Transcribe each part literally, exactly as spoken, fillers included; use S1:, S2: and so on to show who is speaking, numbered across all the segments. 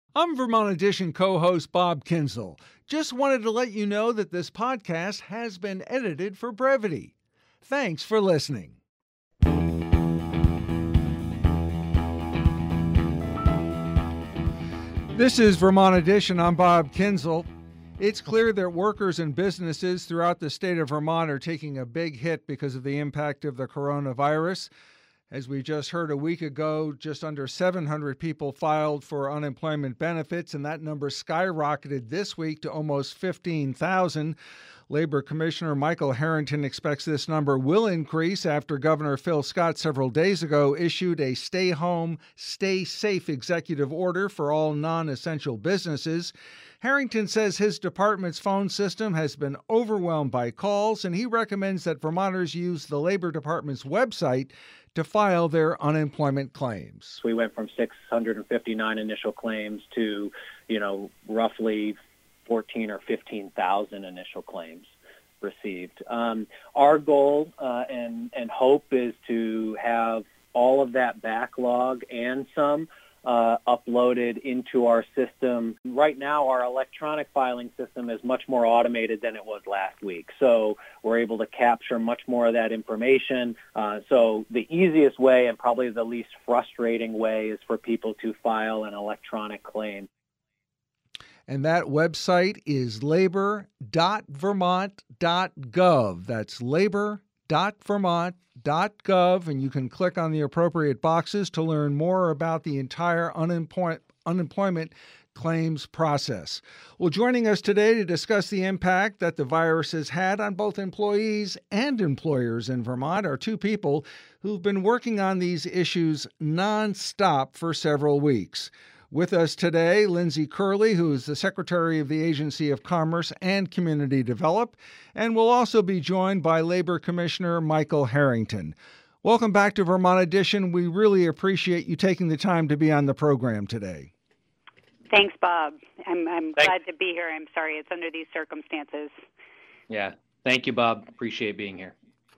S1: I'm Vermont Edition co-host Bob Kinzel. Just wanted to let you know that this podcast has been edited for brevity. Thanks for listening. This is Vermont Edition. I'm Bob Kinzel. It's clear that workers and businesses throughout the state of Vermont are taking a big hit because of the impact of the coronavirus. As we just heard a week ago, just under seven hundred people filed for unemployment benefits, and that number skyrocketed this week to almost fifteen thousand. Labor Commissioner Michael Harrington expects this number will increase after Governor Phil Scott several days ago issued a stay home, stay safe executive order for all non-essential businesses. Harrington says his department's phone system has been overwhelmed by calls, and he recommends that Vermonters use the Labor Department's website to file their unemployment claims.
S2: We went from six hundred fifty-nine initial claims to, you know, roughly fourteen or fifteen thousand initial claims received. Um, our goal uh, and, and hope is to have all of that backlog and some uh, uploaded into our system. Right now, our electronic filing system is much more automated than it was last week. So we're able to capture much more of that information. Uh, so the easiest way and probably the least frustrating way is for people to file an electronic claim.
S1: And that website is labor dot vermont dot gov. That's labor dot vermont dot gov, and you can click on the appropriate boxes to learn more about the entire unemploy- unemployment claims process. Well, joining us today to discuss the impact that the virus has had on both employees and employers in Vermont are two people who've been working on these issues nonstop for several weeks. With us today, Lindsay Curley, who is the Secretary of the Agency of Commerce and Community Development, and we'll also be joined by Labor Commissioner Michael Harrington. Welcome back to Vermont Edition. We really appreciate you taking the time to be on the program today.
S3: Thanks, Bob. I'm, I'm
S4: Thank-
S3: glad to be here. I'm sorry it's under these circumstances.
S4: Yeah. Thank you, Bob. Appreciate being here.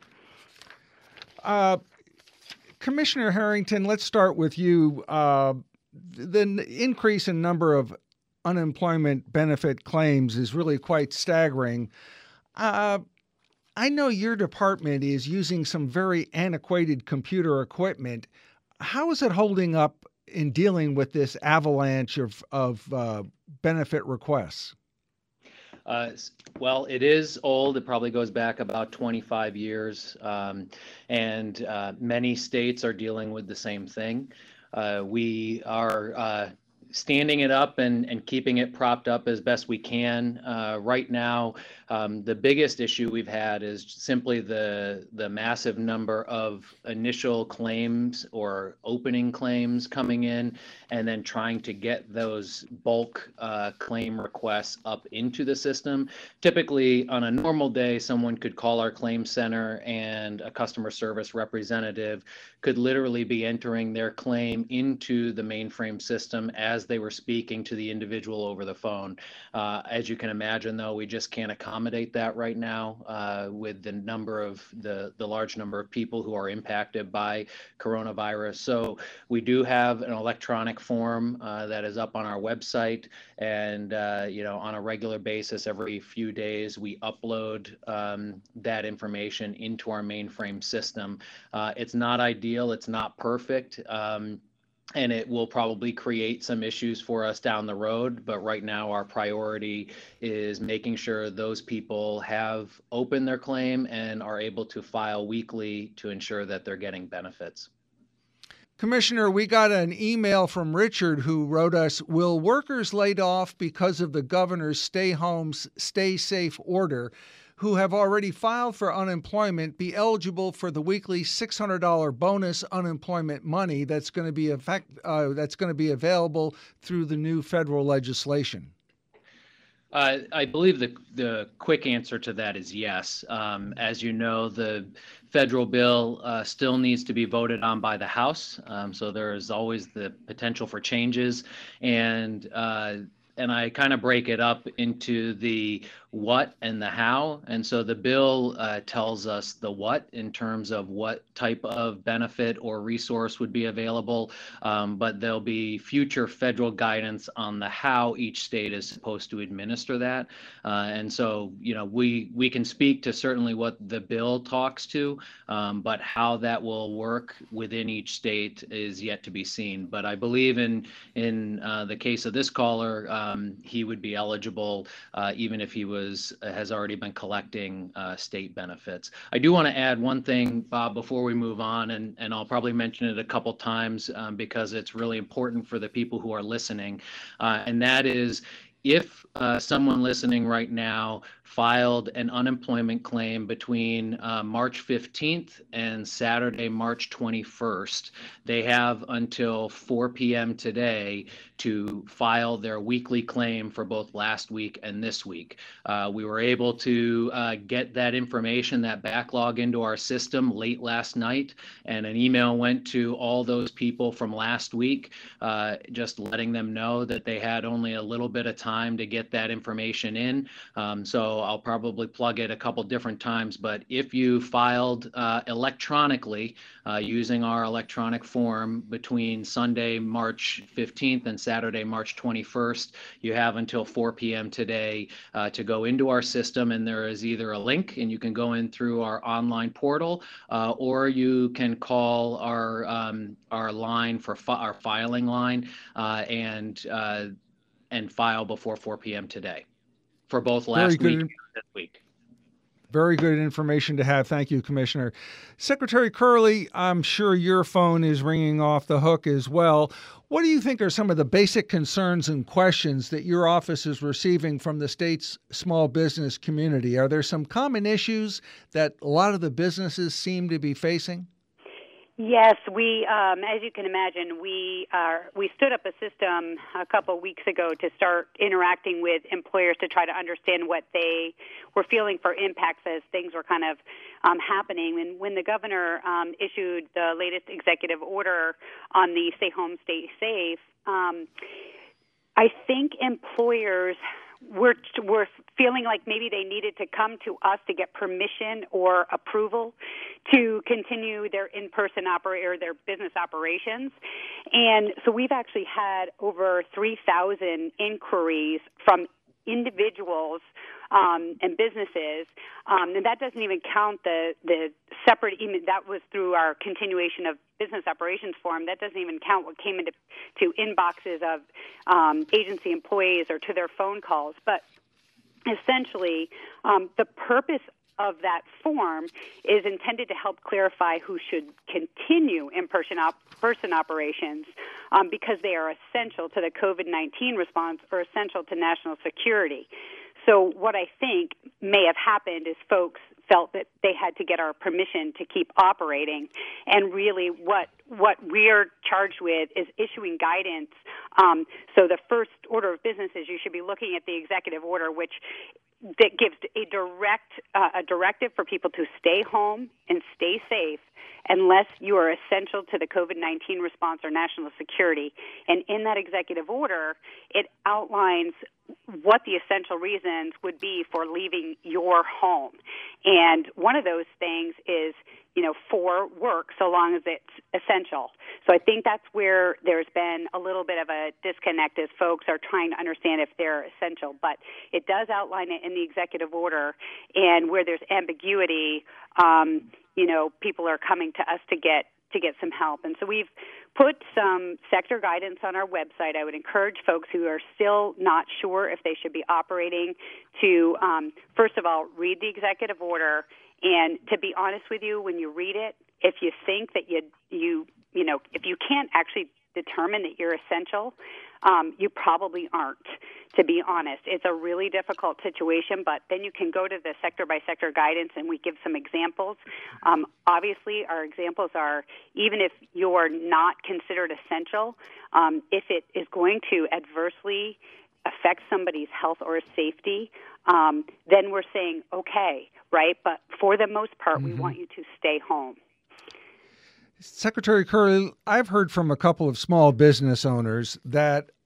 S1: Uh, Commissioner Harrington, let's start with you. Uh, The increase in number of unemployment benefit claims is really quite staggering. Uh, I know your department is using some very antiquated computer equipment. How is it holding up in dealing with this avalanche of, of uh, benefit requests?
S4: Uh, well, it is old. It probably goes back about twenty-five years, um, and uh, many states are dealing with the same thing. Uh, we are uh, standing it up and, and keeping it propped up as best we can. Uh, right now, um, the biggest issue we've had is simply the the massive number of initial claims or opening claims coming in, and then trying to get those bulk uh, claim requests up into the system. Typically, on a normal day, someone could call our claim center and a customer service representative could literally be entering their claim into the mainframe system as they were speaking to the individual over the phone. Uh, as you can imagine, though, we just can't accommodate that right now uh, with the number of the, the large number of people who are impacted by coronavirus. So we do have an electronic form uh, that is up on our website, and uh, you know, on a regular basis, every few days, we upload um, that information into our mainframe system. Uh, it's not ideal, it's not perfect. Um, And it will probably create some issues for us down the road. But right now, our priority is making sure those people have opened their claim and are able to file weekly to ensure that they're getting benefits.
S1: Commissioner, we got an email from Richard who wrote us, will workers laid off because of the governor's stay home, stay safe order who have already filed for unemployment be eligible for the weekly six hundred dollars bonus unemployment money that's going to be effect, uh, that's going to be available through the new federal legislation?
S4: Uh, I believe the the quick answer to that is yes. Um, as you know, the federal bill uh, still needs to be voted on by the House, um, so there is always the potential for changes. And uh, and I kind of break it up into the what and the how. And so the bill uh, tells us the what in terms of what type of benefit or resource would be available, um, but there'll be future federal guidance on the how each state is supposed to administer that. Uh, and so, you know, we we can speak to certainly what the bill talks to, um, but how that will work within each state is yet to be seen. But I believe in in uh, the case of this caller, um, he would be eligible uh, even if he was has already been collecting uh, state benefits. I do want to add one thing, Bob, before we move on, and, and I'll probably mention it a couple times um, because it's really important for the people who are listening, uh, and that is if uh, someone listening right now filed an unemployment claim between uh, March fifteenth and Saturday, March twenty-first, they have until four p.m. today to file their weekly claim for both last week and this week. Uh, we were able to uh, get that information, that backlog into our system late last night, and an email went to all those people from last week, uh, just letting them know that they had only a little bit of time to get that information in. Um, so I'll probably plug it a couple different times, but if you filed uh, electronically uh, using our electronic form between Sunday, March fifteenth and Saturday, March twenty-first, you have until four p.m. today uh, to go into our system, and there is either a link and you can go in through our online portal, uh, or you can call our um, our line for fi- our filing line uh, and uh, and file before four p.m. today for both last week and this week.
S1: Very good information to have. Thank you, Commissioner. Secretary Curley, I'm sure your phone is ringing off the hook as well. What do you think are some of the basic concerns and questions that your office is receiving from the state's small business community? Are there some common issues that a lot of the businesses seem to be facing?
S3: Yes, we, um, as you can imagine, we are, we stood up a system a couple of weeks ago to start interacting with employers to try to understand what they were feeling for impacts as things were kind of um, happening. And when the governor um, issued the latest executive order on the stay home, stay safe, um, I think employers We're, we're feeling like maybe they needed to come to us to get permission or approval to continue their in-person operate or their business operations. And so we've actually had over three thousand inquiries from individuals um, and businesses, um, and that doesn't even count the, the separate email. That was through our continuation of business operations form. That doesn't even count what came into to inboxes of um, agency employees or to their phone calls. But essentially, um, the purpose of that form is intended to help clarify who should continue in-person op- person operations um, because they are essential to the COVID nineteen response or essential to national security. So what I think may have happened is folks felt that they had to get our permission to keep operating, and really what what we're charged with is issuing guidance. Um, so the first order of business is you should be looking at the executive order, which that gives a direct uh, a directive for people to stay home and stay safe unless you are essential to the COVID nineteen response or national security. And in that executive order, it outlines what the essential reasons would be for leaving your home. And one of those things is, you know, for work, so long as it's essential. So I think that's where there's been a little bit of a disconnect as folks are trying to understand if they're essential. But it does outline it in the executive order, and where there's ambiguity, um, you know, people are coming to us to get to get some help. And so we've put some sector guidance on our website. I would encourage folks who are still not sure if they should be operating to, um, first of all, read the executive order. And to be honest with you, when you read it, if you think that you, you, you know, if you can't actually determine that you're essential, um, you probably aren't, to be honest. It's a really difficult situation, but then you can go to the sector-by-sector guidance, and we give some examples. Um, obviously, our examples are, even if you're not considered essential, um, if it is going to adversely affect somebody's health or safety, um, then we're saying, okay, right? But for the most part, mm-hmm. we want you to stay home.
S1: Secretary Curley, I've heard from a couple of small business owners that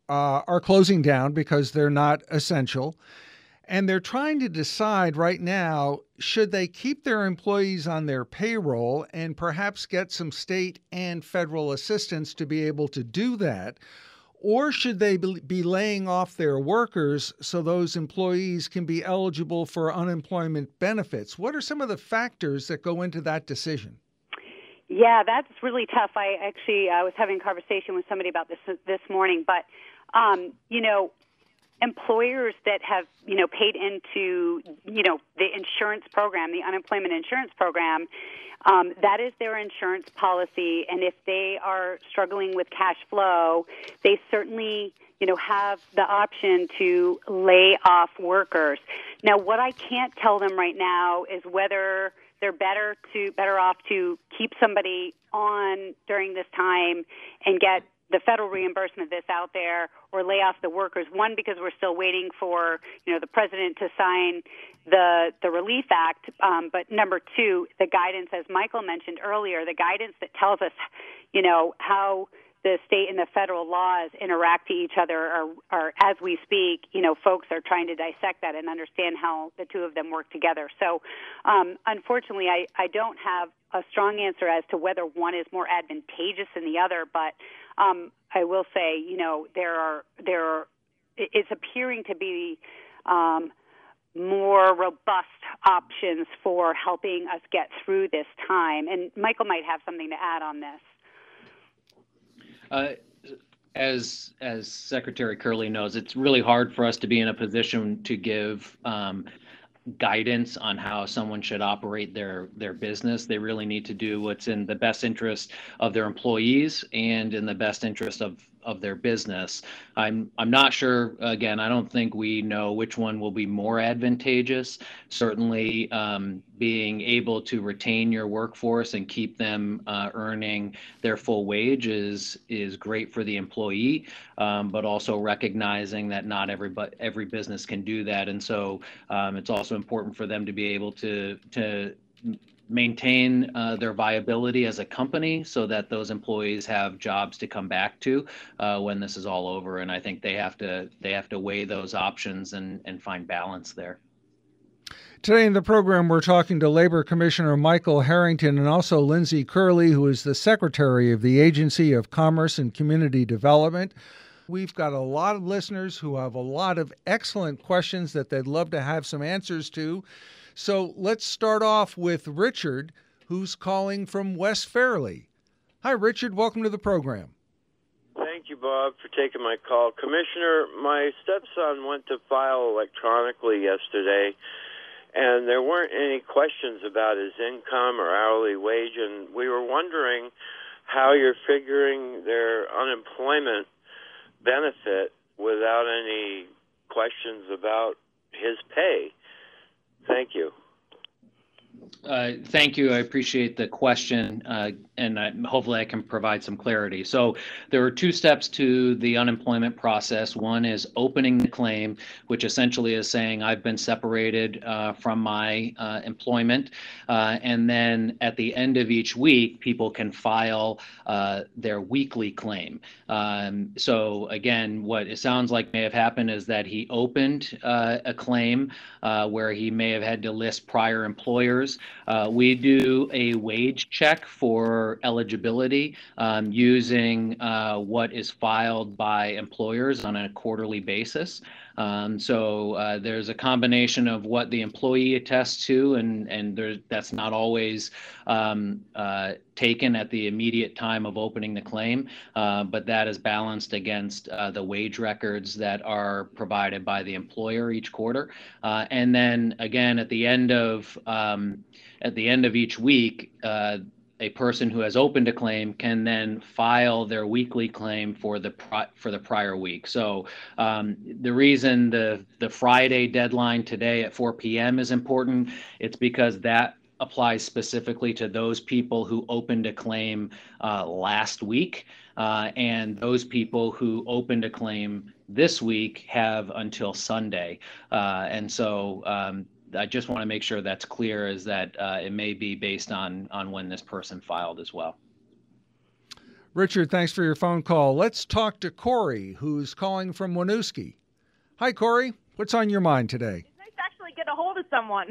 S1: uh, are closing down because they're not essential. And they're trying to decide right now, should they keep their employees on their payroll and perhaps get some state and federal assistance to be able to do that? Or should they be laying off their workers so those employees can be eligible for unemployment benefits? What are some of the factors that go into that decision?
S3: Yeah, that's really tough. I actually I was having a conversation with somebody about this this morning, but um, you know, employers that have, you know, paid into, you know, the insurance program, the unemployment insurance program, um, that is their insurance policy. And if they are struggling with cash flow, they certainly, you know, have the option to lay off workers. Now, what I can't tell them right now is whether they're better to better off to keep somebody on during this time and get the federal reimbursement that's out there, or lay off the workers. One, because we're still waiting for, you know, the president to sign the the Relief Act. Um, but number two, the guidance, as Michael mentioned earlier, the guidance that tells us, you know, how the state and the federal laws interact to each other are, are, as we speak, you know, folks are trying to dissect that and understand how the two of them work together. So, um, unfortunately, I, I don't have a strong answer as to whether one is more advantageous than the other, but um, I will say, you know, there are there are, it's appearing to be um, more robust options for helping us get through this time. And Michael might have something to add on this.
S4: Uh, as as Secretary Curley knows, it's really hard for us to be in a position to give um, guidance on how someone should operate their their business. They really need to do what's in the best interest of their employees and in the best interest of of their business. I'm I'm not sure. Again, I don't think we know which one will be more advantageous. Certainly, um, being able to retain your workforce and keep them uh, earning their full wage is is great for the employee, um, but also recognizing that not every every business can do that, and so um, it's also important for them to be able to to maintain uh, their viability as a company so that those employees have jobs to come back to uh, when this is all over. And I think they have to they have to weigh those options and, and find balance there.
S1: Today in the program, we're talking to Labor Commissioner Michael Harrington and also Lindsay Curley, who is the Secretary of the Agency of Commerce and Community Development. We've got a lot of listeners who have a lot of excellent questions that they'd love to have some answers to. So let's start off with Richard, who's calling from West Fairleigh. Hi, Richard. Welcome to the program.
S5: Thank you, Bob, for taking my call. Commissioner, my stepson went to file electronically yesterday, and there weren't any questions about his income or hourly wage, and we were wondering how you're figuring their unemployment benefit without any questions about his pay. Thank you.
S4: Uh, thank you. I appreciate the question, uh, and I, hopefully I can provide some clarity. So there are two steps to the unemployment process. One is opening the claim, which essentially is saying I've been separated uh, from my uh, employment. Uh, and then at the end of each week, people can file uh, their weekly claim. Um, so again, what it sounds like may have happened is that he opened uh, a claim uh, where he may have had to list prior employers. Uh, we do a wage check for eligibility um, using uh, what is filed by employers on a quarterly basis. Um, so uh, there's a combination of what the employee attests to, and and there, that's not always um, uh, taken at the immediate time of opening the claim, uh, but that is balanced against uh, the wage records that are provided by the employer each quarter. Uh, and then again, at the end of um, at the end of each week, uh, a person who has opened a claim can then file their weekly claim for the pri- for the prior week. So um, the reason the the Friday deadline today at four p.m. is important, it's because that applies specifically to those people who opened a claim uh, last week, uh, and those people who opened a claim this week have until Sunday. Uh, and so um, I just want to make sure that's clear, is that uh, it may be based on on when this person filed as well.
S1: Richard, thanks for your phone call. Let's talk to Corey, who's calling from Winooski. Hi, Corey. What's on your mind today?
S6: It's nice to actually get a hold of someone.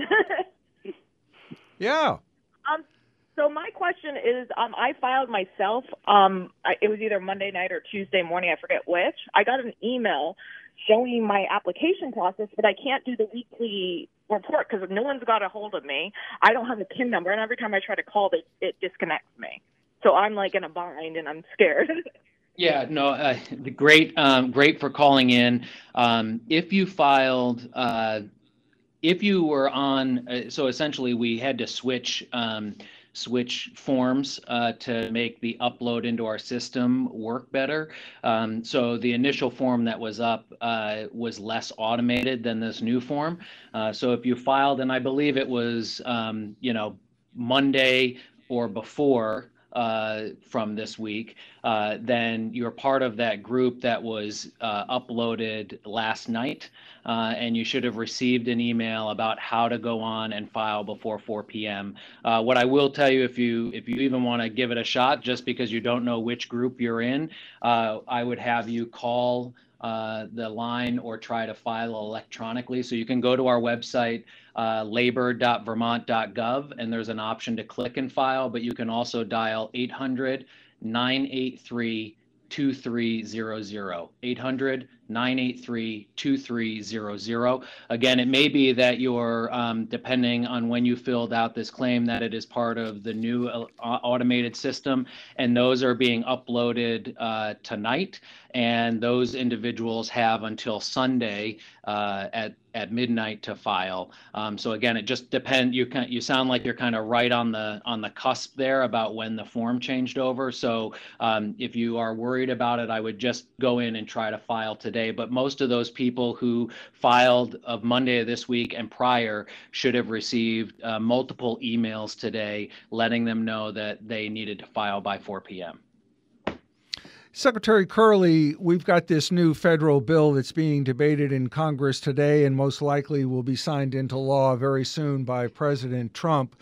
S1: Yeah.
S6: Um. So my question is, um, I filed myself. Um, I, it was either Monday night or Tuesday morning. I forget which. I got an email showing my application process, but I can't do the weekly report because no one's got a hold of me. I don't have a P I N number, and every time I try to call, they, it disconnects me. So I'm like in a bind, and I'm scared.
S4: Yeah, no, uh, great, um, great for calling in. Um, if you filed, uh, if you were on, uh, so essentially we had to switch. Um, switch forms uh, to make the upload into our system work better. Um, so the initial form that was up uh, was less automated than this new form. Uh, so if you filed, and I believe it was, um, you know, Monday or before uh, from this week, uh, then you're part of that group that was uh, uploaded last night. Uh, and you should have received an email about how to go on and file before four p.m. Uh, what I will tell you, if you if you even want to give it a shot, just because you don't know which group you're in, uh, I would have you call uh, the line or try to file electronically. So you can go to our website, uh, labor dot vermont dot gov, and there's an option to click and file, but you can also dial eight hundred, nine eight three, two three zero zero, eight hundred, nine eight three, two three zero zero. Again, it may be that you're, um, depending on when you filled out this claim, that it is part of the new uh, automated system, and those are being uploaded uh, tonight. And those individuals have until Sunday uh, at at midnight to file. Um, so again, it just depends. You can you sound like you're kind of right on the on the cusp there about when the form changed over. So um, if you are worried about it, I would just go in and try to file today. But most of those people who filed of Monday of this week and prior should have received uh, multiple emails today letting them know that they needed to file by four p.m.
S1: Secretary Curley, we've got this new federal bill that's being debated in Congress today and most likely will be signed into law very soon by President Trump.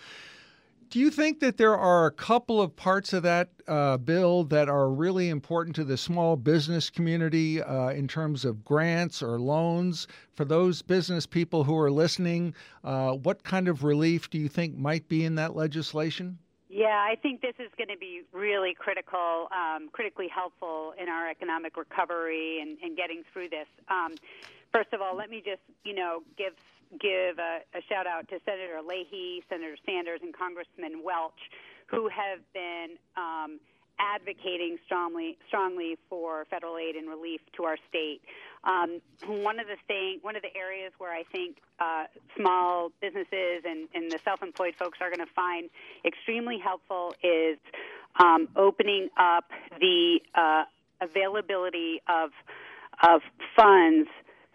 S1: Do you think that there are a couple of parts of that uh, bill that are really important to the small business community uh, in terms of grants or loans? For those business people who are listening, uh, what kind of relief do you think might be in that legislation?
S3: Yeah, I think this is going to be really critical, um, critically helpful in our economic recovery and, and getting through this. Um, first of all, let me just, you know, give give a, a shout out to Senator Leahy, Senator Sanders, and Congressman Welch, who have been um, advocating strongly strongly for federal aid and relief to our state. Um, one of the thing, one of the areas where I think uh, small businesses and, and the self-employed folks are going to find extremely helpful is um, opening up the uh, availability of of funds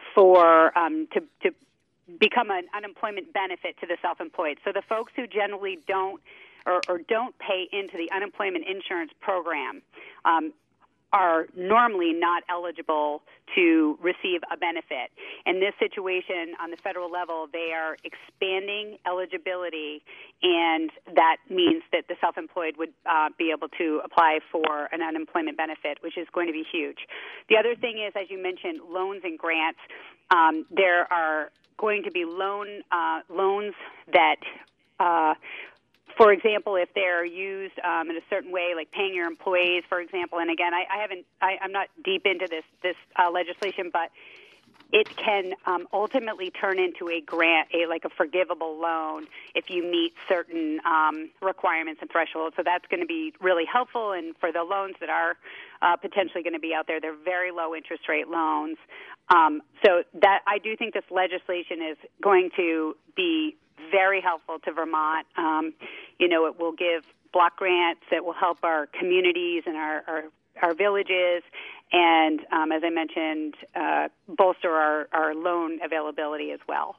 S3: for um, to to become an unemployment benefit to the self-employed. So the folks who generally don't Or, or don't pay into the unemployment insurance program um, are normally not eligible to receive a benefit. In this situation, on the federal level, they are expanding eligibility, and that means that the self-employed would uh, be able to apply for an unemployment benefit, which is going to be huge. The other thing is, as you mentioned, loans and grants. Um, there are going to be loan uh, loans that uh, For example, if they're used um, in a certain way, like paying your employees, for example, and again, I, I haven't, I, I'm not deep into this this uh, legislation, but it can um, ultimately turn into a grant, a like a forgivable loan if you meet certain um, requirements and thresholds. So that's going to be really helpful. And for the loans that are uh, potentially going to be out there, they're very low interest rate loans. Um, so that I do think this legislation is going to be very helpful to Vermont. Um, you know, it will give block grants that will help our communities and our, our, our villages, and um, as I mentioned, uh, bolster our, our loan availability as well.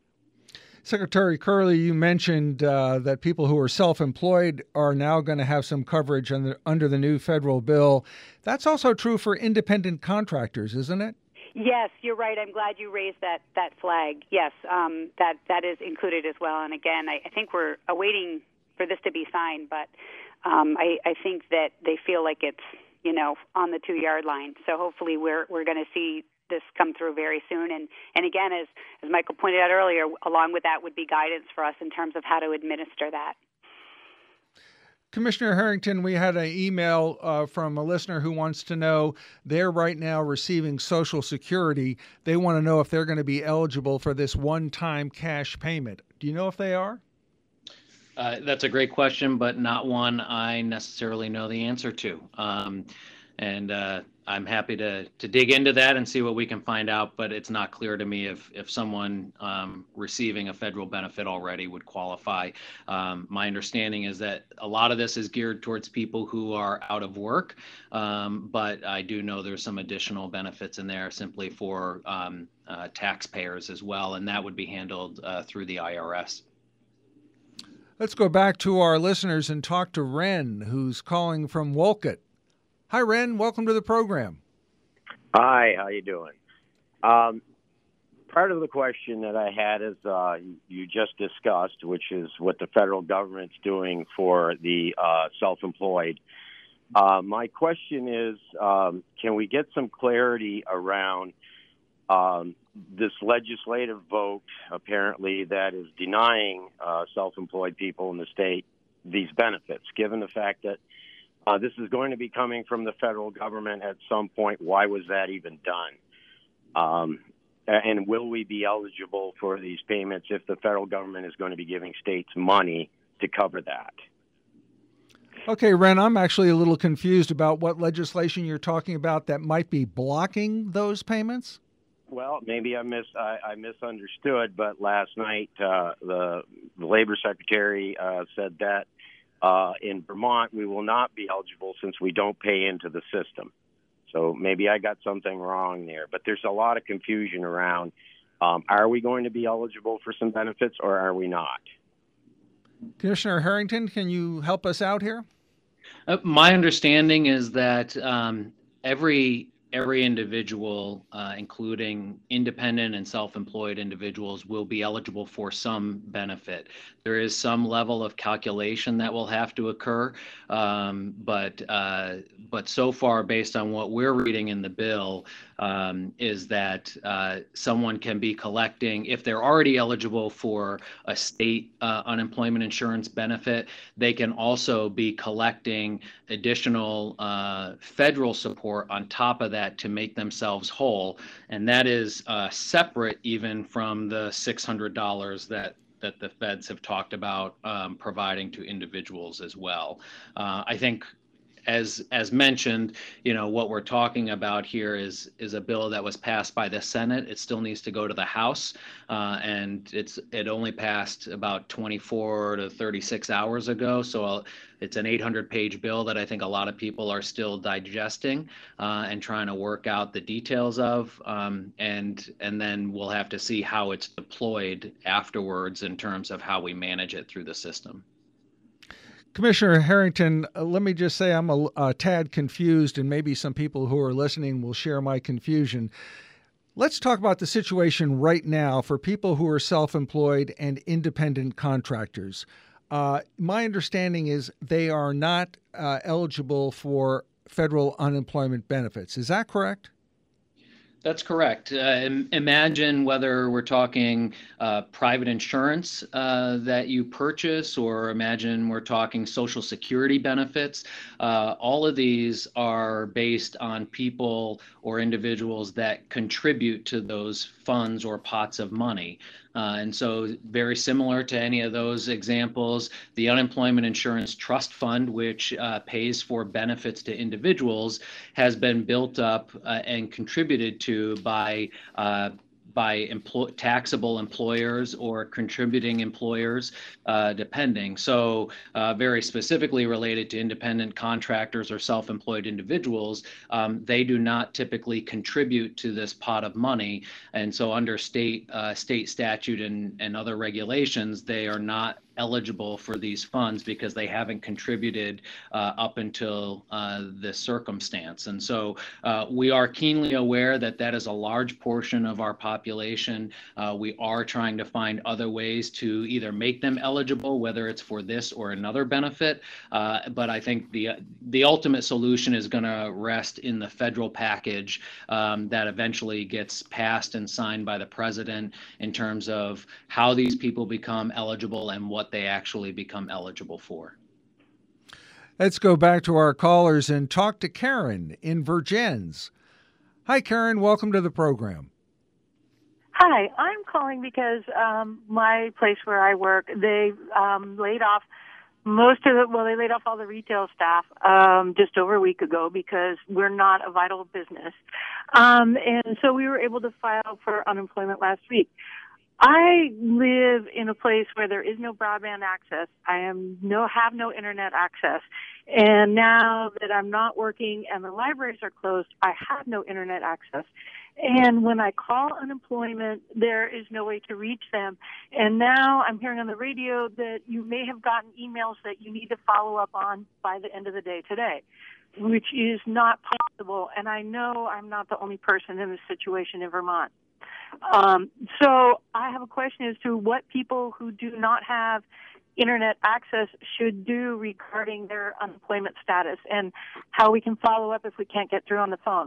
S1: Secretary Curley, you mentioned uh, that people who are self-employed are now going to have some coverage under, under the new federal bill. That's also true for independent contractors, isn't it?
S3: Yes, you're right. I'm glad you raised that, that flag. Yes, um, that that is included as well. And again, I, I think we're awaiting for this to be signed, but um, I, I think that they feel like it's you know, on the two-yard line. So hopefully we're we're going to see this come through very soon. And, and again, as, as Michael pointed out earlier, along with that would be guidance for us in terms of how to administer that.
S1: Commissioner Harrington, we had an email uh, from a listener who wants to know they're right now receiving Social Security. They want to know if they're going to be eligible for this one-time cash payment. Do you know if they are?
S4: Uh, that's a great question, but not one I necessarily know the answer to. Um, and uh, I'm happy to to dig into that and see what we can find out, but it's not clear to me if if someone um, receiving a federal benefit already would qualify. Um, my understanding is that a lot of this is geared towards people who are out of work, um, but I do know there's some additional benefits in there simply for um, uh, taxpayers as well, and that would be handled uh, through the I R S.
S1: Let's go back to our listeners and talk to Ren, who's calling from Wolcott. Hi, Ren. Welcome to the program.
S7: Hi. How you doing? Um, part of the question that I had is uh, you just discussed, which is what the federal government's doing for the uh, self-employed. Uh, my question is, um, can we get some clarity around um, this legislative vote, apparently, that is denying uh, self-employed people in the state these benefits, given the fact that Uh, this is going to be coming from the federal government at some point. Why was that even done? Um, and will we be eligible for these payments if the federal government is going to be giving states money to cover that?
S1: Okay, Ren, I'm actually a little confused about what legislation you're talking about that might be blocking those payments.
S7: Well, maybe I mis I, I misunderstood, but last night uh, the, the Labor Secretary uh, said that Uh, in Vermont, we will not be eligible since we don't pay into the system. So maybe I got something wrong there. But there's a lot of confusion around, um, are we going to be eligible for some benefits or are we not?
S1: Commissioner Harrington, can you help us out here?
S4: Uh, my understanding is that um, every every individual, uh, including independent and self-employed individuals, will be eligible for some benefit. There is some level of calculation that will have to occur, um, but uh, but so far, based on what we're reading in the bill, um, is that uh, someone can be collecting, if they're already eligible for a state uh, unemployment insurance benefit, they can also be collecting additional uh, federal support on top of that to make themselves whole, and that is uh, separate even from the six hundred dollars that that the feds have talked about um, providing to individuals as well. Uh, I think, as as mentioned, you know, what we're talking about here is is a bill that was passed by the Senate. It still needs to go to the House, uh, and it's it only passed about twenty-four to thirty-six hours ago. So I'll, it's an eight hundred page bill that I think a lot of people are still digesting uh, and trying to work out the details of, um, and and then we'll have to see how it's deployed afterwards in terms of how we manage it through the system.
S1: Commissioner Harrington, uh, let me just say I'm a, a tad confused, and maybe some people who are listening will share my confusion. Let's talk about the situation right now for people who are self-employed and independent contractors. Uh, my understanding is they are not uh, eligible for federal unemployment benefits. Is that correct?
S4: That's correct. Uh, imagine whether we're talking uh, private insurance uh, that you purchase, or imagine we're talking Social Security benefits. Uh, all of these are based on people or individuals that contribute to those funds or pots of money. Uh, and so very similar to any of those examples, the Unemployment Insurance Trust Fund, which uh, pays for benefits to individuals, has been built up uh, and contributed to by uh, by empl- taxable employers or contributing employers, uh, depending. So uh, very specifically related to independent contractors or self-employed individuals, um, they do not typically contribute to this pot of money. And so under state uh, state statute and, and other regulations, they are not eligible for these funds because they haven't contributed uh, up until uh, this circumstance. And so uh, we are keenly aware that that is a large portion of our population. Uh, we are trying to find other ways to either make them eligible, whether it's for this or another benefit. Uh, but I think the the ultimate solution is going to rest in the federal package um, that eventually gets passed and signed by the president in terms of how these people become eligible and what they actually become eligible for.
S1: Let's go back to our callers and talk to Karen in Vergennes. Hi, Karen. Welcome to the program.
S8: Hi, I'm calling because um, my place where I work, they um, laid off most of the, well, they laid off all the retail staff um, just over a week ago because we're not a vital business. Um, and so we were able to file for unemployment last week. I live in a place where there is no broadband access. I am no have no internet access. And now that I'm not working and the libraries are closed, I have no internet access. And when I call unemployment, there is no way to reach them. And now I'm hearing on the radio that you may have gotten emails that you need to follow up on by the end of the day today, which is not possible. And I know I'm not the only person in this situation in Vermont. Um, so I have a question as to what people who do not have internet access should do regarding their unemployment status and how we can follow up if we can't get through on the phone.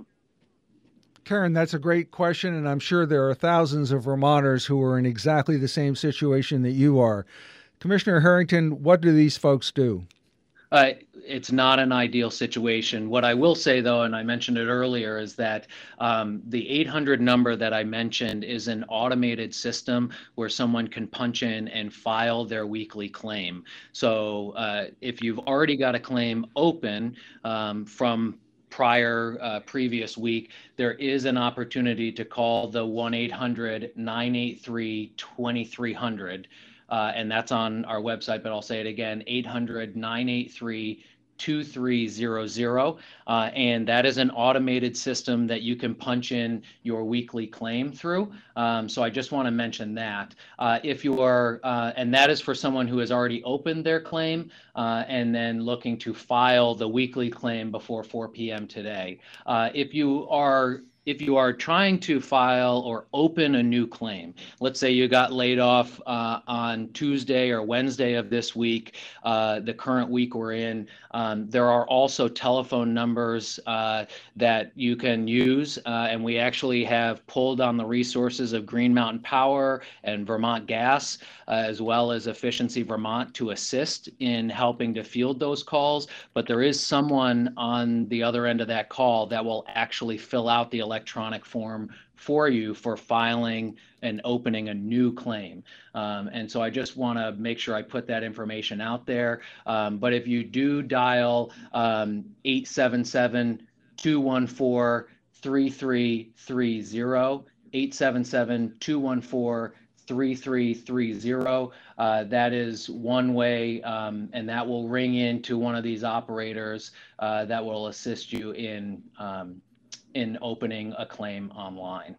S1: Karen, that's a great question, and I'm sure there are thousands of Vermonters who are in exactly the same situation that you are. Commissioner Harrington, what do these folks do?
S4: Uh, it's not an ideal situation. What I will say, though, and I mentioned it earlier, is that um, the eight hundred number that I mentioned is an automated system where someone can punch in and file their weekly claim. So uh, if you've already got a claim open um, from prior uh, previous week, there is an opportunity to call the one eight hundred nine eight three two three zero zero. Uh, and that's on our website, but I'll say it again, eight hundred nine eight three two three zero zero. Uh, and that is an automated system that you can punch in your weekly claim through. Um, so I just want to mention that. Uh, if you are, uh, and that is for someone who has already opened their claim uh, and then looking to file the weekly claim before four p.m. today. Uh, if you are If you are trying to file or open a new claim, let's say you got laid off uh, on Tuesday or Wednesday of this week, uh, the current week we're in, um, there are also telephone numbers uh, that you can use. Uh, and we actually have pulled on the resources of Green Mountain Power and Vermont Gas, uh, as well as Efficiency Vermont to assist in helping to field those calls. But there is someone on the other end of that call that will actually fill out the electronic electronic form for you for filing and opening a new claim. Um, and so I just want to make sure I put that information out there. Um, but if you do dial um, eight seven seven, two one four, three three three zero, eight seven seven, two one four, three three three zero, uh, that is one way, um, and that will ring into one of these operators uh, that will assist you in um, in opening a claim online.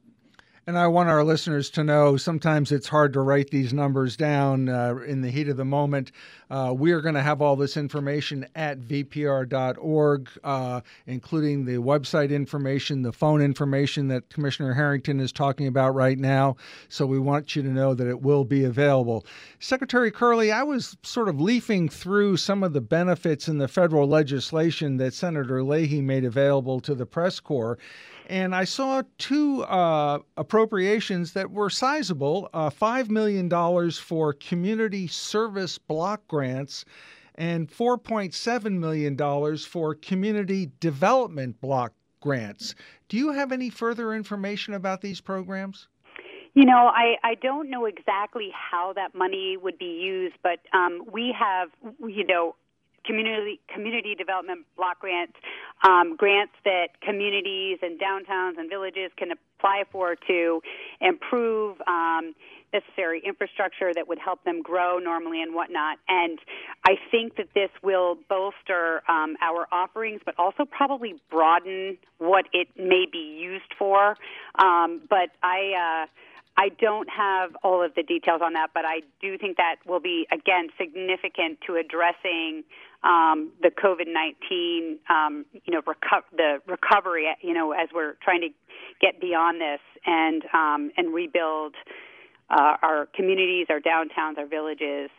S1: And I want our listeners to know sometimes it's hard to write these numbers down uh, in the heat of the moment. Uh, we are going to have all this information at v p r dot org, uh, including the website information, the phone information that Commissioner Harrington is talking about right now. So we want you to know that it will be available. Secretary Curley, I was sort of leafing through some of the benefits in the federal legislation that Senator Leahy made available to the press corps. And I saw two uh, appropriations that were sizable, uh, five million dollars for community service block grants and four point seven million dollars for community development block grants. Do you have any further information about these programs?
S3: You know, I, I don't know exactly how that money would be used, but um, we have, you know, community community development block grants, um, grants that communities and downtowns and villages can apply for to improve um, necessary infrastructure that would help them grow normally and whatnot. And I think that this will bolster um, our offerings, but also probably broaden what it may be used for. Um, but I... Uh, I don't have all of the details on that, but I do think that will be, again, significant to addressing um, the COVID nineteen, um, you know, reco- the recovery, you know, as we're trying to get beyond this and um, and rebuild uh, our communities, our downtowns, our villages.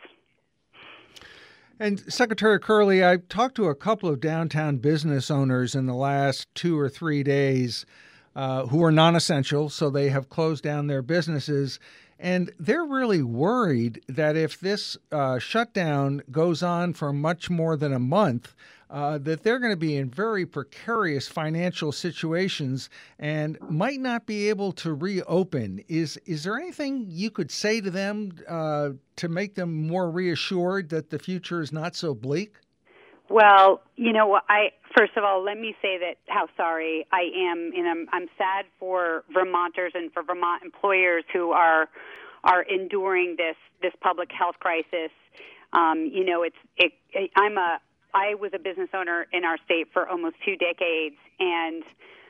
S1: And Secretary Curley, I talked to a couple of downtown business owners in the last two or three days uh, who are non-essential, so they have closed down their businesses. And they're really worried that if this uh, shutdown goes on for much more than a month, uh, that they're going to be in very precarious financial situations and might not be able to reopen. Is is there anything you could say to them uh, to make them more reassured that the future is not so bleak?
S3: Well, you know, I first of all, let me say that how sorry I am, and I'm, I'm sad for Vermonters and for Vermont employers who are are enduring this this public health crisis. Um, you know, it's it, it, I'm a I was a business owner in our state for almost two decades, and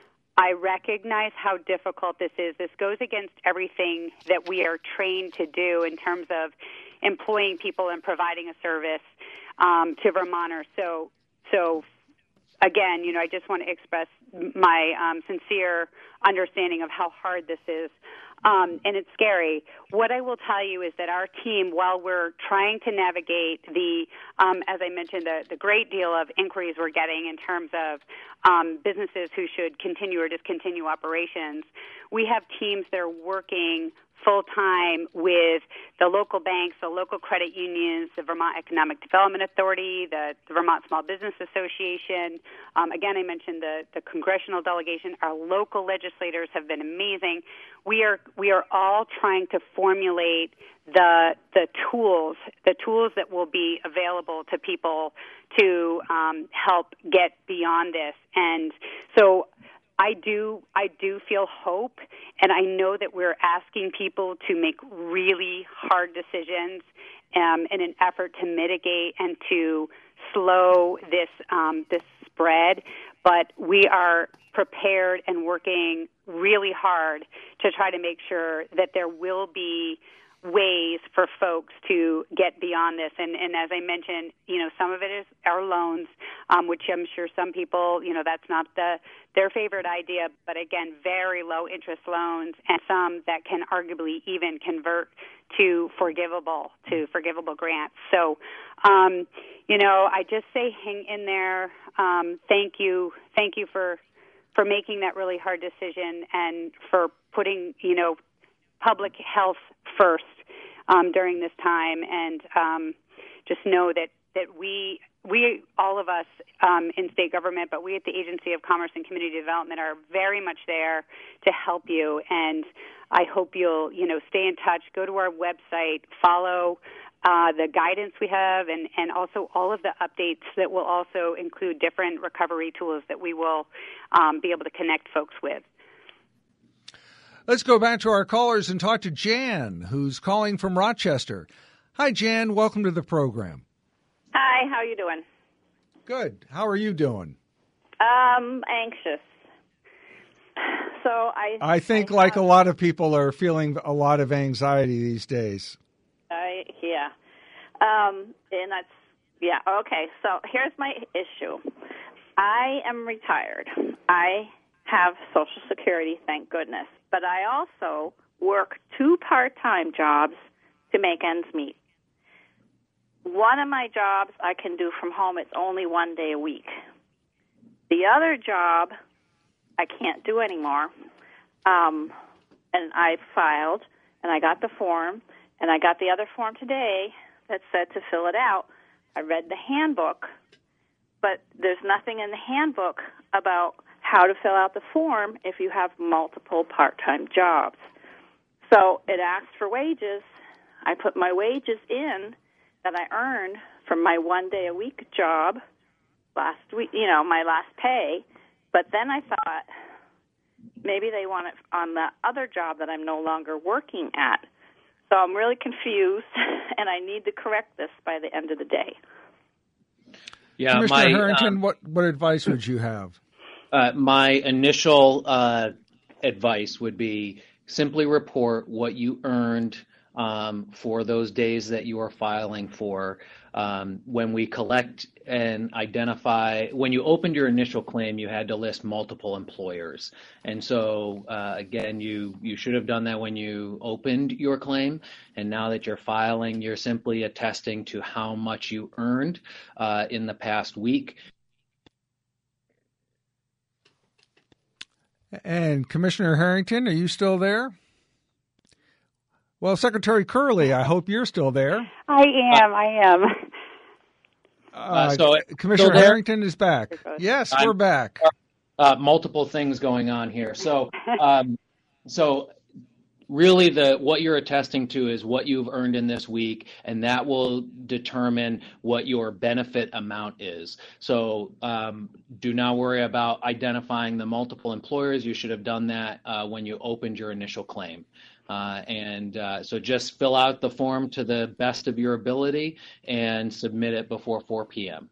S3: I recognize how difficult this is. This goes against everything that we are trained to do in terms of employing people and providing a service um, to Vermonters. So, so again, you know, I just want to express my um, sincere understanding of how hard this is. Um, and it's scary. What I will tell you is that our team, while we're trying to navigate the, um, as I mentioned, the, the great deal of inquiries we're getting in terms of um, businesses who should continue or discontinue operations, we have teams that are working full-time with the local banks, the local credit unions, the Vermont Economic Development Authority, the, the Vermont Small Business Association. Um, again, I mentioned the, the congressional delegation. Our local legislators have been amazing. We are we are all trying to formulate the the tools, the tools that will be available to people to um, help get beyond this. And so I do I do feel hope, and I know that we're asking people to make really hard decisions um, in an effort to mitigate and to slow this um, this spread. But we are prepared and working really hard to try to make sure that there will be ways for folks to get beyond this. And, and as I mentioned, you know, some of it is our loans, um, which I'm sure some people, you know, that's not the their favorite idea, but again, very low interest loans, and some that can arguably even convert to forgivable, to forgivable grants. So, um, you know, I just say hang in there. Um, thank you. Thank you for, for making that really hard decision and for putting, you know, public health first um, during this time, and um, just know that, that we, we, all of us um, in state government, but we at the Agency of Commerce and Community Development are very much there to help you, and I hope you'll, you know, stay in touch, go to our website, follow uh, the guidance we have, and, and also all of the updates that will also include different recovery tools that we will um, be able to connect folks with.
S1: Let's go back to our callers and talk to Jan, who's calling from Rochester. Hi, Jan. Welcome to the program.
S9: Hi. How are you doing?
S1: Good. How are you doing?
S9: Um, anxious. So I.
S1: I think,
S9: I
S1: like
S9: have,
S1: a lot of people, are feeling a lot of anxiety these days.
S9: I yeah. Um, and that's yeah. Okay. So here's my issue. I am retired. I have Social Security, thank goodness. But I also work two part-time jobs to make ends meet. One of my jobs I can do from home. It's only one day a week. The other job I can't do anymore. Um, and I filed, and I got the form, and I got the other form today that said to fill it out. I read the handbook, but there's nothing in the handbook about how to fill out the form if you have multiple part-time jobs. So it asked for wages. I put my wages in that I earned from my one-day-a-week job last week, you know, my last pay. But then I thought maybe they want it on the other job that I'm no longer working at. So I'm really confused, and I need to correct this by the end of the day.
S1: Yeah, Commissioner my, Harrington, um, what, what advice would you have?
S4: Uh, my initial uh, advice would be simply report what you earned um, for those days that you are filing for. Um, when we collect and identify, when you opened your initial claim, you had to list multiple employers. And so, uh, again, you, you should have done that when you opened your claim. And now that you're filing, you're simply attesting to how much you earned uh, in the past week.
S1: And Commissioner Harrington, are you still there? Well, Secretary Curley, I hope you're still there.
S3: I am. I am.
S1: Uh,
S4: Uh, so,
S1: Commissioner
S4: so
S1: Harrington is back. Yes, we're back.
S4: Uh, multiple things going on here. So, um, so really, the what you're attesting to is what you've earned in this week, and that will determine what your benefit amount is. So, um, do not worry about identifying the multiple employers. You should have done that uh, when you opened your initial claim. Uh, and uh, so just fill out the form to the best of your ability and submit it before four p.m.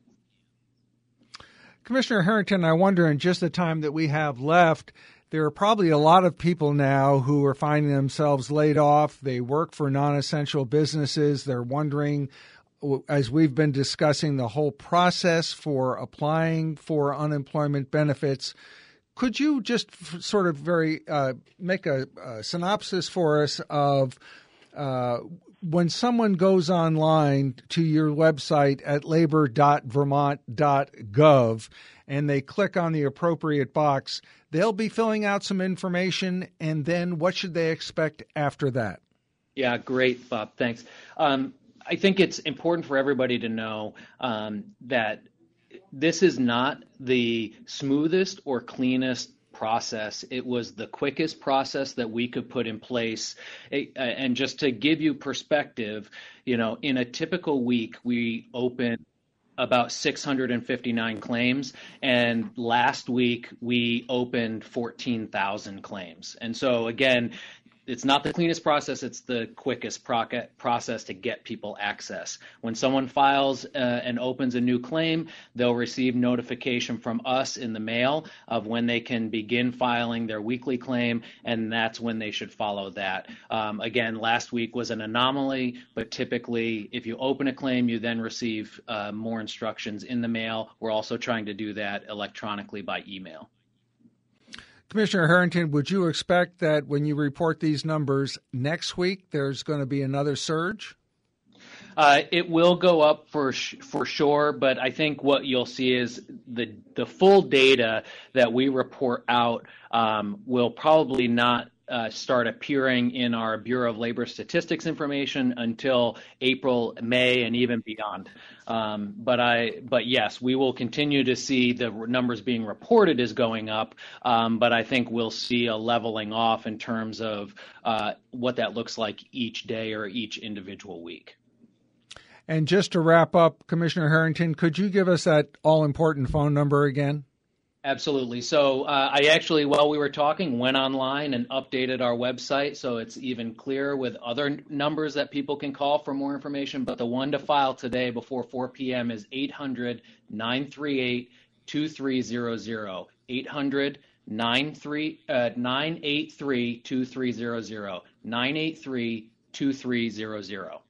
S1: Commissioner Harrington, I wonder in just the time that we have left, there are probably a lot of people now who are finding themselves laid off. They work for non-essential businesses. They're wondering, as we've been discussing, the whole process for applying for unemployment benefits. Could you just f- sort of very uh, make a, a synopsis for us of uh, when someone goes online to your website at labor dot vermont dot gov and they click on the appropriate box, they'll be filling out some information, and then what should they expect after that?
S4: Yeah, great, Bob. Thanks. Um, I think it's important for everybody to know um, that this is not the smoothest or cleanest process. It was the quickest process that we could put in place. And just to give you perspective, you know, in a typical week, we open about six hundred fifty-nine claims, and last week we opened fourteen thousand claims. And so again, it's not the cleanest process, it's the quickest proc- process to get people access. When someone files uh, and opens a new claim, they'll receive notification from us in the mail of when they can begin filing their weekly claim, and that's when they should follow that. Um, again, last week was an anomaly, but typically if you open a claim, you then receive uh, more instructions in the mail. We're also trying to do that electronically by email.
S1: Commissioner Harrington, would you expect that when you report these numbers next week, there's going to be another surge?
S4: Uh, it will go up for sh- for sure, but I think what you'll see is the the full data that we report out um, will probably not uh, start appearing in our Bureau of Labor Statistics information until April, May, and even beyond. Um, but I, but yes, we will continue to see the numbers being reported as going up. Um, but I think we'll see a leveling off in terms of uh, what that looks like each day or each individual week.
S1: And just to wrap up, Commissioner Harrington, could you give us that all-important phone number again?
S4: Absolutely. So uh, I actually, while we were talking, went online and updated our website so it's even clearer with other n- numbers that people can call for more information. But the one to file today before four p.m. is eight hundred, nine three eight, two three zero zero. eight hundred, nine eight three, two three zero zero. nine eight three, two three zero zero.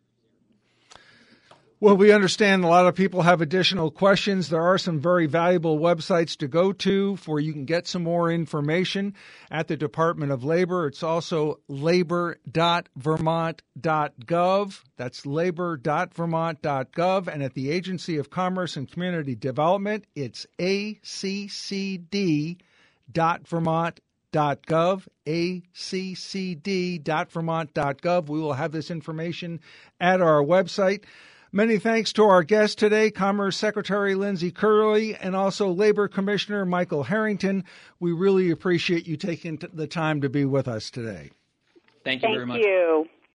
S1: Well, we understand a lot of people have additional questions. There are some very valuable websites to go to where you can get some more information at the Department of Labor. It's also labor dot vermont dot gov. That's labor dot vermont dot gov. And at the Agency of Commerce and Community Development, it's A C C D dot vermont dot gov, A C C D dot vermont dot gov. We will have this information at our website. Many thanks to our guest today, Commerce Secretary Lindsay Curley, and also Labor Commissioner Michael Harrington. We really appreciate you taking the time to be with us today.
S4: Thank you
S3: Thank
S4: very much.
S3: you.